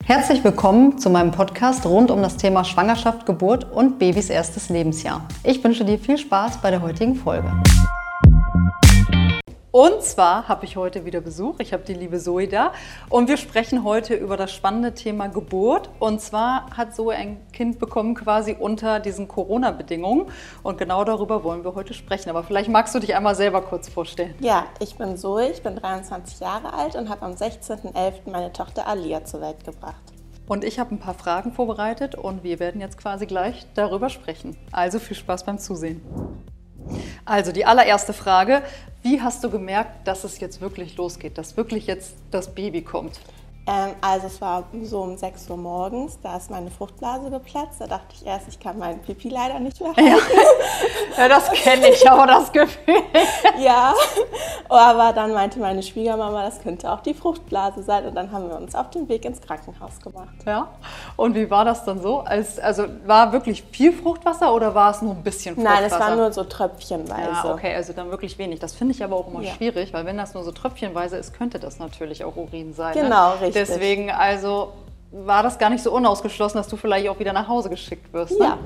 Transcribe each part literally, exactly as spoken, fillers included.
Herzlich willkommen zu meinem Podcast rund um das Thema Schwangerschaft, Geburt und Babys erstes Lebensjahr. Ich wünsche dir viel Spaß bei der heutigen Folge. Und zwar habe ich heute wieder Besuch. Ich habe die liebe Zoe da und wir sprechen heute über das spannende Thema Geburt. Und zwar hat Zoe ein Kind bekommen quasi unter diesen Corona-Bedingungen und genau darüber wollen wir heute sprechen. Aber vielleicht magst du dich einmal selber kurz vorstellen. Ja, ich bin Zoe, ich bin dreiundzwanzig Jahre alt und habe am sechzehnten elften meine Tochter Alia zur Welt gebracht. Und ich habe ein paar Fragen vorbereitet und wir werden jetzt quasi gleich darüber sprechen. Also viel Spaß beim Zusehen. Also die allererste Frage, wie hast du gemerkt, dass es jetzt wirklich losgeht, dass wirklich jetzt das Baby kommt? Ähm, also es war so um sechs Uhr morgens, da ist meine Fruchtblase geplatzt. Da dachte ich erst, ich kann meinen Pipi leider nicht mehr halten. Ja, ja das kenne ich, aber das Gefühl. Ja, aber dann meinte meine Schwiegermama, das könnte auch die Fruchtblase sein. Und dann haben wir uns auf den Weg ins Krankenhaus gemacht. Ja, und wie war das dann so? Als, also war wirklich viel Fruchtwasser oder war es nur ein bisschen Fruchtwasser? Nein, es war nur so tröpfchenweise. Ja, okay, also dann wirklich wenig. Das finde ich aber auch immer Ja. schwierig, weil wenn das nur so tröpfchenweise ist, könnte das natürlich auch Urin sein. Genau, ne? richtig. Deswegen also war das gar nicht so unausgeschlossen, dass du vielleicht auch wieder nach Hause geschickt wirst. Ne? Ja.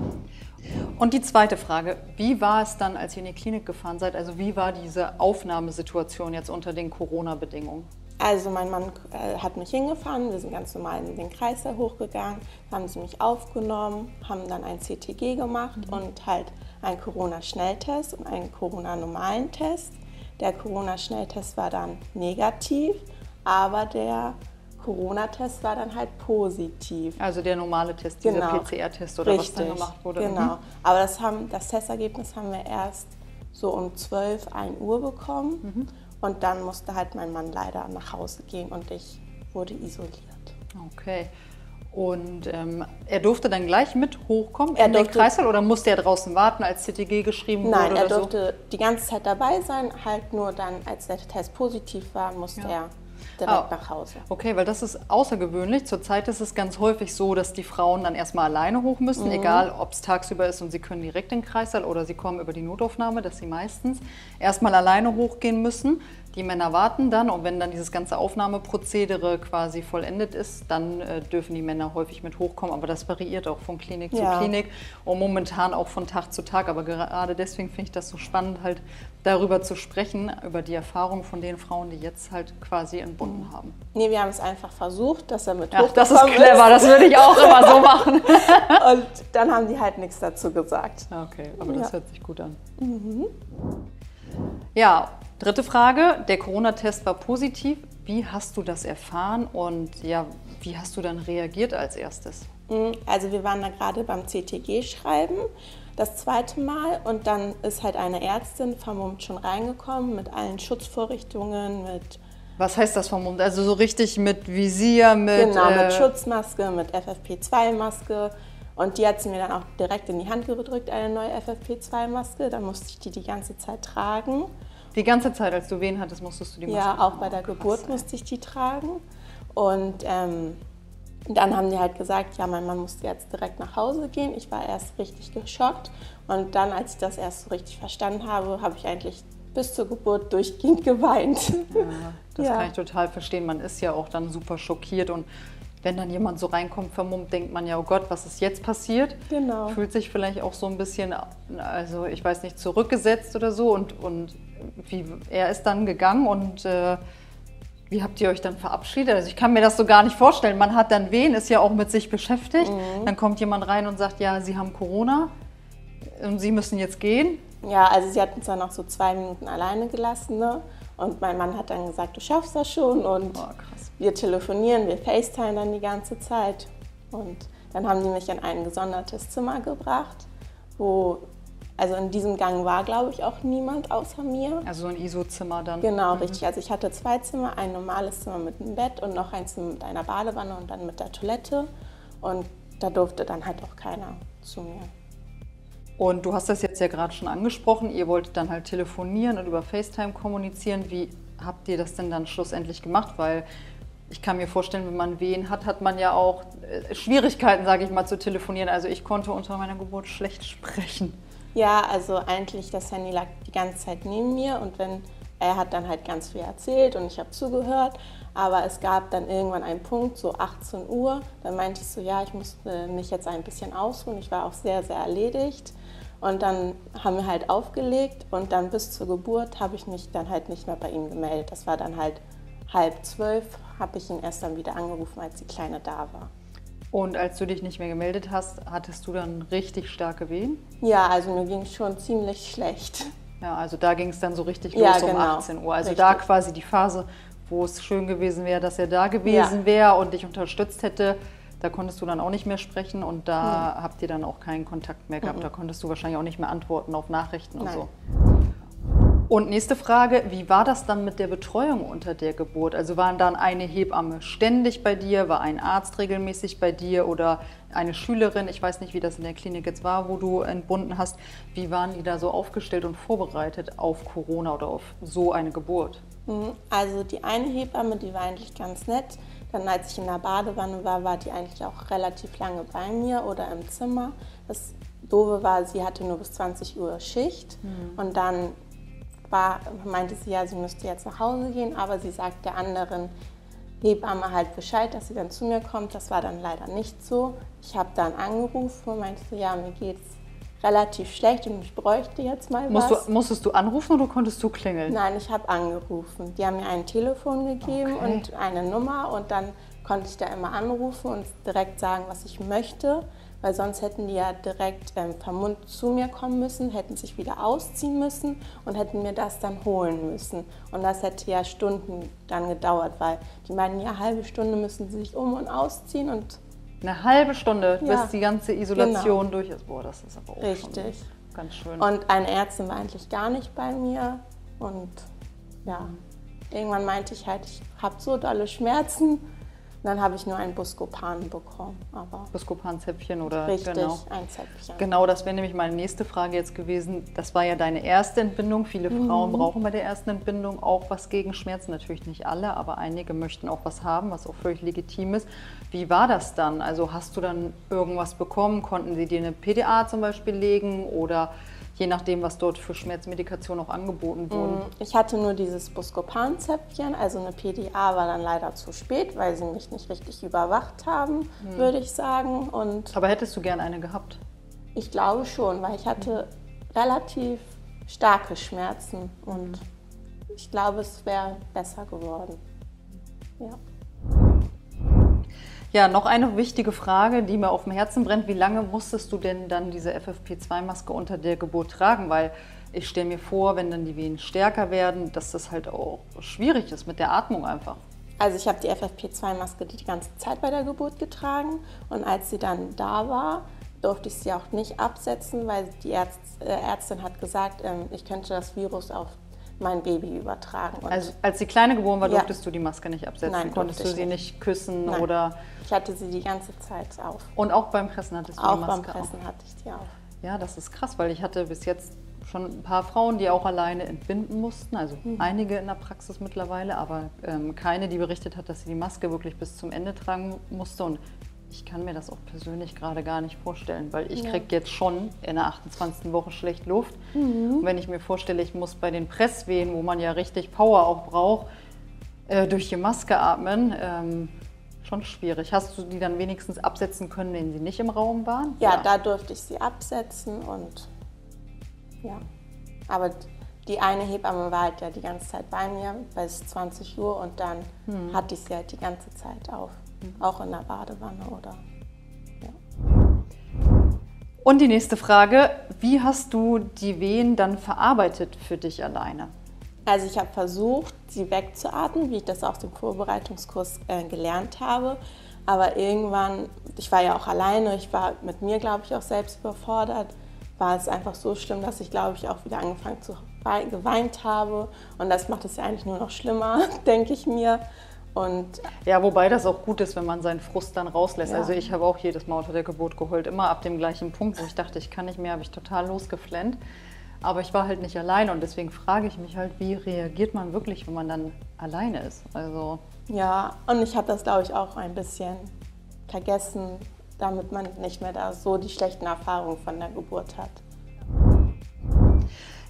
Und die zweite Frage, wie war es dann, als ihr in die Klinik gefahren seid? Also wie war diese Aufnahmesituation jetzt unter den Corona-Bedingungen? Also mein Mann äh, hat mich hingefahren, wir sind ganz normal in den Kreißsaal hochgegangen, haben sie mich aufgenommen, haben dann ein C T G gemacht mhm. und halt einen Corona-Schnelltest und einen Corona-normalen Test. Der Corona-Schnelltest war dann negativ, aber der Corona-Test war dann halt positiv. Also der normale Test, dieser genau. P C R-Test oder Richtig. was dann gemacht wurde? Genau, Mhm. aber das, haben, das Testergebnis haben wir erst so um zwölf, ein Uhr bekommen. Mhm. Und dann musste halt mein Mann leider nach Hause gehen und ich wurde isoliert. Okay. Und ähm, er durfte dann gleich mit hochkommen er in den Kreißsaal oder musste er draußen warten, als C T G geschrieben Nein, wurde? Nein, er oder durfte so? die ganze Zeit dabei sein, halt nur dann, als der Test positiv war, musste ja. er direkt ah, nach Hause. Okay, weil das ist außergewöhnlich. Zurzeit ist es ganz häufig so, dass die Frauen dann erstmal alleine hoch müssen, mhm. egal ob es tagsüber ist und sie können direkt in den Kreißsaal oder sie kommen über die Notaufnahme, dass sie meistens erstmal alleine hochgehen müssen. Die Männer warten dann und wenn dann dieses ganze Aufnahmeprozedere quasi vollendet ist, dann äh, dürfen die Männer häufig mit hochkommen. Aber das variiert auch von Klinik ja. zu Klinik und momentan auch von Tag zu Tag. Aber gerade deswegen finde ich das so spannend, halt darüber zu sprechen, über die Erfahrung von den Frauen, die jetzt halt quasi entbunden mhm. haben. Nee, wir haben es einfach versucht, dass er mit ja, hochgekommen das ist clever, das würde ich auch immer so machen. Und dann haben die halt nichts dazu gesagt. Okay, aber das ja. hört sich gut an. Mhm. Ja, dritte Frage, der Corona-Test war positiv. Wie hast du das erfahren und ja, wie hast du dann reagiert als erstes? Also wir waren da gerade beim C T G schreiben, das zweite Mal und dann ist halt eine Ärztin vermummt schon reingekommen mit allen Schutzvorrichtungen, mit... Was heißt das vermummt? Also so richtig mit Visier, mit... Genau, äh, mit Schutzmaske, mit F F P zwei Maske. Und die hat sie mir dann auch direkt in die Hand gedrückt, eine neue F F P zwei Maske. Dann musste ich die die ganze Zeit tragen. Die ganze Zeit, als du Wehen hattest, musstest du die Maske Ja, tragen? auch bei der oh, krass, Geburt ey. musste ich die tragen. Und ähm, dann haben die halt gesagt, ja, mein Mann musste jetzt direkt nach Hause gehen. Ich war erst richtig geschockt. Und dann, als ich das erst so richtig verstanden habe, habe ich eigentlich bis zur Geburt durchgehend geweint. Ja, das ja. kann ich total verstehen. Man ist ja auch dann super schockiert und wenn dann jemand so reinkommt, vermummt, denkt man ja, oh Gott, was ist jetzt passiert? Genau. Fühlt sich vielleicht auch so ein bisschen, also ich weiß nicht, zurückgesetzt oder so. Und, und wie, er ist dann gegangen und äh, wie habt ihr euch dann verabschiedet? Also ich kann mir das so gar nicht vorstellen. Man hat dann Wehen, ist ja auch mit sich beschäftigt. Mhm. Dann kommt jemand rein und sagt, ja, Sie haben Corona und Sie müssen jetzt gehen. Ja, also sie hat uns dann noch so zwei Minuten alleine gelassen, ne? Und mein Mann hat dann gesagt, du schaffst das schon und oh, krass. wir telefonieren, wir FaceTime dann die ganze Zeit. Und dann haben die mich in ein gesondertes Zimmer gebracht, wo, also in diesem Gang war, glaube ich, auch niemand außer mir. Also so ein I S O-Zimmer dann. Genau, mhm. richtig. Also ich hatte zwei Zimmer, ein normales Zimmer mit einem Bett und noch ein Zimmer mit einer Badewanne und dann mit der Toilette. Und da durfte dann halt auch keiner zu mir. Und du hast das jetzt ja gerade schon angesprochen, ihr wolltet dann halt telefonieren und über FaceTime kommunizieren. Wie habt ihr das denn dann schlussendlich gemacht? Weil ich kann mir vorstellen, wenn man Wehen hat, hat man ja auch Schwierigkeiten, sage ich mal, zu telefonieren. Also ich konnte unter meiner Geburt schlecht sprechen. Ja, also eigentlich, das Handy lag die ganze Zeit neben mir und wenn er hat dann halt ganz viel erzählt und ich habe zugehört, Aber es gab dann irgendwann einen Punkt, so achtzehn Uhr, dann meinte ich so, ja, ich musste mich jetzt ein bisschen ausruhen. Ich war auch sehr, sehr erledigt. Und dann haben wir halt aufgelegt und dann bis zur Geburt habe ich mich dann halt nicht mehr bei ihm gemeldet. Das war dann halt halb zwölf, habe ich ihn erst dann wieder angerufen, als die Kleine da war. Und als du dich nicht mehr gemeldet hast, hattest du dann richtig starke Wehen? Ja, also mir ging es schon ziemlich schlecht. Ja, also da ging es dann so richtig Ja, los um genau. achtzehn Uhr. Also Richtig. da quasi die Phase, wo es schön gewesen wäre, dass er da gewesen Ja. wäre und dich unterstützt hätte. Da konntest du dann auch nicht mehr sprechen und da Nee. habt ihr dann auch keinen Kontakt mehr gehabt. Mhm. Da konntest du wahrscheinlich auch nicht mehr antworten auf Nachrichten und Nein. so. Und nächste Frage, wie war das dann mit der Betreuung unter der Geburt? Also waren dann eine Hebamme ständig bei dir, war ein Arzt regelmäßig bei dir oder eine Schülerin? Ich weiß nicht, wie das in der Klinik jetzt war, wo du entbunden hast. Wie waren die da so aufgestellt und vorbereitet auf Corona oder auf so eine Geburt? Mhm. Also die eine Hebamme, die war eigentlich ganz nett. Dann als ich in der Badewanne war, war die eigentlich auch relativ lange bei mir oder im Zimmer. Das Doofe war, sie hatte nur bis zwanzig Uhr Schicht Mhm. und dann war, meinte sie ja, sie müsste jetzt nach Hause gehen, aber sie sagt der anderen Hebamme halt Bescheid, dass sie dann zu mir kommt. Das war dann leider nicht so. Ich habe dann angerufen und meinte so, ja, mir geht's relativ schlecht und ich bräuchte jetzt mal Musst was. du, musstest du anrufen oder konntest du klingeln? Nein, ich habe angerufen. Die haben mir ein Telefon gegeben Okay. und eine Nummer und dann konnte ich da immer anrufen und direkt sagen, was ich möchte, weil sonst hätten die ja direkt ähm, vermummt zu mir kommen müssen, hätten sich wieder ausziehen müssen und hätten mir das dann holen müssen. Und das hätte ja Stunden dann gedauert, weil die meinten, ja, halbe Stunde müssen sie sich um- und ausziehen und Eine halbe Stunde, Ja. bis die ganze Isolation Genau. durch ist. Boah, das ist aber auch richtig. schon ganz schön. Und eine Ärztin war eigentlich gar nicht bei mir und ja, irgendwann meinte ich halt, ich habe so dolle Schmerzen. Und dann habe ich nur ein Buscopan bekommen, aber Buscopan-Zäpfchen oder richtig, genau. ein Zäpfchen. Genau, das wäre nämlich meine nächste Frage jetzt gewesen. Das war ja deine erste Entbindung. Viele Frauen brauchen bei der ersten Entbindung auch was gegen Schmerzen. Natürlich nicht alle, aber einige möchten auch was haben, was auch völlig legitim ist. Wie war das dann? Also hast du dann irgendwas bekommen? Konnten sie dir eine P D A zum Beispiel legen oder je nachdem, was dort für Schmerzmedikation auch angeboten wurden? Ich hatte nur dieses Buscopan-Zäpfchen, also eine P D A war dann leider zu spät, weil sie mich nicht richtig überwacht haben, würde ich sagen. Und Aber hättest du gern eine gehabt? ich glaube schon, weil ich hatte relativ starke Schmerzen und ich glaube, es wäre besser geworden. Ja. Ja, noch eine wichtige Frage, die mir auf dem Herzen brennt. Wie lange musstest du denn dann diese F F P zwei Maske unter der Geburt tragen? Weil ich stelle mir vor, wenn dann die Venen stärker werden, dass das halt auch schwierig ist mit der Atmung einfach. Also ich habe die F F P zwei Maske die ganze Zeit bei der Geburt getragen und als sie dann da war, durfte ich sie auch nicht absetzen, weil die Ärzt, äh, Ärztin hat gesagt, ähm, ich könnte das Virus auf mein Baby übertragen. Und Also als die Kleine geboren war, Ja. durftest du die Maske nicht absetzen? Nein, Konntest du durfte ich sie nicht. nicht küssen Nein. oder... ich hatte sie die ganze Zeit auf. Und auch beim Pressen hattest du Auch die beim Maske Pressen hatte ich die auf. Ja, das ist krass, weil ich hatte bis jetzt schon ein paar Frauen, die auch alleine entbinden mussten, also einige in der Praxis mittlerweile, aber ähm, keine, die berichtet hat, dass sie die Maske wirklich bis zum Ende tragen musste. Und ich kann mir das auch persönlich gerade gar nicht vorstellen, weil ich Ja. kriege jetzt schon in der achtundzwanzigsten Woche schlecht Luft. Und wenn ich mir vorstelle, ich muss bei den Presswehen, wo man ja richtig Power auch braucht, äh, durch die Maske atmen, ähm, schon schwierig. Hast du die dann wenigstens absetzen können, wenn sie nicht im Raum waren? Ja, da durfte ich sie absetzen und ja. Aber die eine Hebamme war halt ja die ganze Zeit bei mir bis zwanzig Uhr und dann hatte ich sie halt die ganze Zeit auf. Auch in der Badewanne oder ja. Und die nächste Frage, wie hast du die Wehen dann verarbeitet für dich alleine? Also ich habe versucht, sie wegzuatmen, wie ich das aus dem Vorbereitungskurs äh, gelernt habe. Aber irgendwann, ich war ja auch alleine, ich war mit mir, glaube ich, auch selbst überfordert, war es einfach so schlimm, dass ich, glaube ich, auch wieder angefangen zu wei- geweint habe. Und das macht es ja eigentlich nur noch schlimmer, denke ich mir. Und Ja, wobei das auch gut ist, wenn man seinen Frust dann rauslässt. Ja. Also ich habe auch jedes Mal unter der Geburt geheult, immer ab dem gleichen Punkt, wo ich dachte, ich kann nicht mehr, habe ich total losgeflennt. Aber ich war halt nicht alleine und deswegen frage ich mich halt, wie reagiert man wirklich, wenn man dann alleine ist? Also ja, und ich habe das, glaube ich, auch ein bisschen vergessen, damit man nicht mehr da so die schlechten Erfahrungen von der Geburt hat.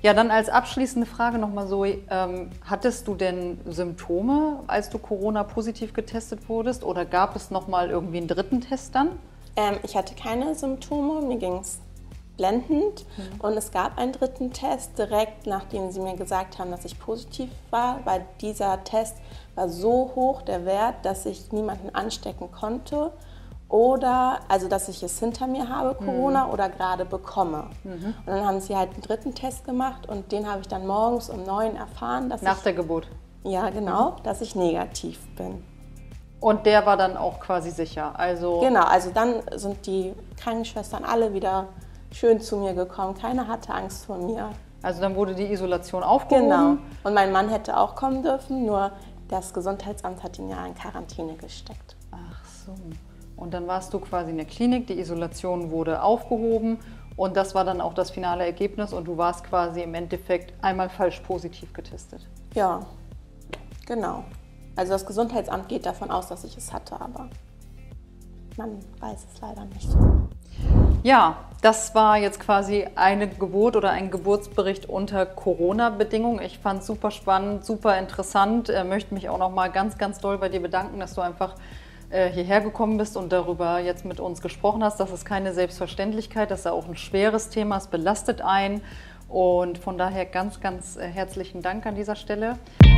Ja, dann als abschließende Frage nochmal, Zoe, ähm, hattest du denn Symptome, als du Corona-positiv getestet wurdest, oder gab es nochmal irgendwie einen dritten Test dann? Ähm, ich hatte keine Symptome, mir ging es blendend mhm. und es gab einen dritten Test direkt, nachdem sie mir gesagt haben, dass ich positiv war, weil dieser Test war so hoch, der Wert, dass ich niemanden anstecken konnte oder, also dass ich es hinter mir habe, Corona, mhm. oder gerade bekomme. Mhm. Und dann haben sie halt einen dritten Test gemacht und den habe ich dann morgens um neun erfahren, dass Nach ich... der Geburt? Ja, genau, dass ich negativ bin. Und der war dann auch quasi sicher, also... Genau, also dann sind die Krankenschwestern alle wieder schön zu mir gekommen. Keiner hatte Angst vor mir. Also dann wurde die Isolation aufgehoben? Genau. Und mein Mann hätte auch kommen dürfen, nur das Gesundheitsamt hat ihn ja in Quarantäne gesteckt. Ach so. Und dann warst du quasi in der Klinik, die Isolation wurde aufgehoben und das war dann auch das finale Ergebnis und du warst quasi im Endeffekt einmal falsch positiv getestet? Ja, genau. Also das Gesundheitsamt geht davon aus, dass ich es hatte, aber man weiß es leider nicht. Ja, das war jetzt quasi eine Geburt oder ein Geburtsbericht unter Corona-Bedingungen. Ich fand es super spannend, super interessant. Ich möchte mich auch noch mal ganz, ganz doll bei dir bedanken, dass du einfach äh, hierher gekommen bist und darüber jetzt mit uns gesprochen hast. Das ist keine Selbstverständlichkeit, das ist auch ein schweres Thema, es belastet einen. Und von daher ganz, ganz äh, herzlichen Dank an dieser Stelle.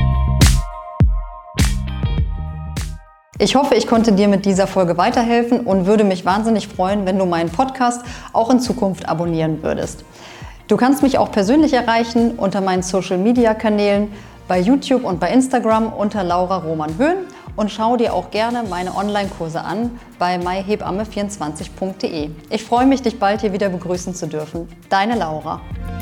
Ich hoffe, ich konnte dir mit dieser Folge weiterhelfen und würde mich wahnsinnig freuen, wenn du meinen Podcast auch in Zukunft abonnieren würdest. Du kannst mich auch persönlich erreichen unter meinen Social-Media-Kanälen bei YouTube und bei Instagram unter Laura Roman Höhn und schau dir auch gerne meine Online-Kurse an bei my hebamme vierundzwanzig punkt de. Ich freue mich, dich bald hier wieder begrüßen zu dürfen. Deine Laura.